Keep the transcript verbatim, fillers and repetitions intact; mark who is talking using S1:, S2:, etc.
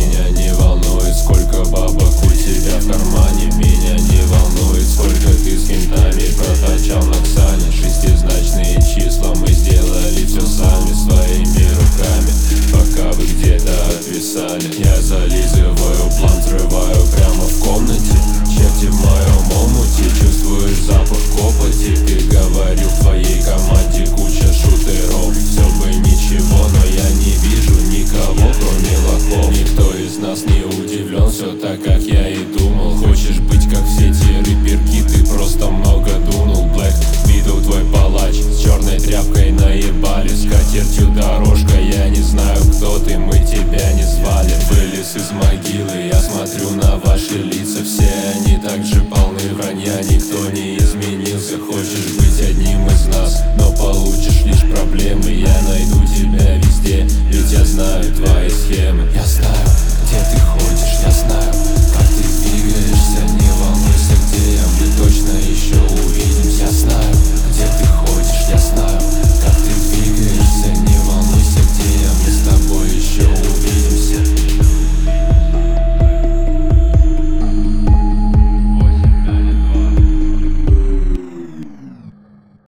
S1: Меня не волнует, сколько бабок у тебя в кармане. Меня не волнует, сколько ты с кентами прокачал на Ксане. Шестизначные числа мы сделали все сами своими руками, пока вы где-то отвисали. Я зализываю план, взрываю прямо в комнате. Черти в моем омуте, чувствуешь запах копоти. Ты говорил, в твоей команде куча шутеров. Все бы ничего, но я не вижу никого, кроме лохов. Никто из нас не удивлен, все так, как я